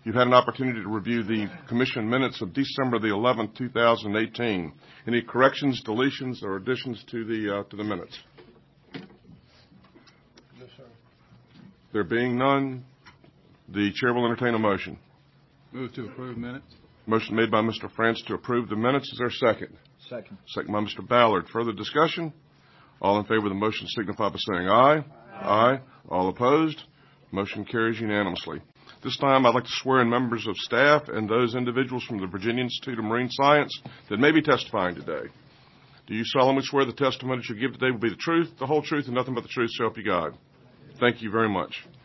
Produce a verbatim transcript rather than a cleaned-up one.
You've had an opportunity to review the commission minutes of December the eleventh, two thousand eighteen. Any corrections, deletions, or additions to the uh, to the minutes? Yes, sir. There being none, the chair will entertain a motion. Move to approve minutes. Motion made by Mister France to approve the minutes. Is there a second? Second. Second by Mister Ballard. Further discussion? All in favor of the motion signify by saying aye. Aye. Aye. All opposed? Motion carries unanimously. This time I'd like to swear in members of staff and those individuals from the Virginia Institute of Marine Science that may be testifying today. Do you solemnly swear the testimony that you give today will be the truth, the whole truth, and nothing but the truth, so help you God? Thank you very much.